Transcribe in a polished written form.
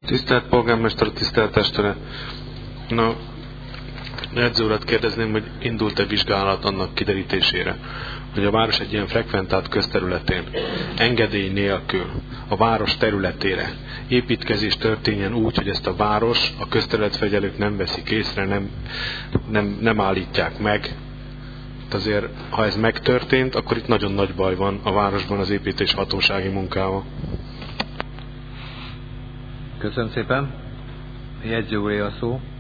Tisztelt polgármester, tisztelt testvére! Na, jegyző urat kérdezném, hogy indult-e vizsgálat annak kiderítésére, hogy a város egy ilyen frekventált közterületén, engedély nélkül, a város területére építkezés történjen úgy, hogy ezt a város, a közterületfelügyelők nem veszik észre, nem állítják meg. Azért, ha ez megtörtént, akkor itt nagyon nagy baj van a városban az építés hatósági munkával. Köszönöm szépen. Jegyző úré a szó.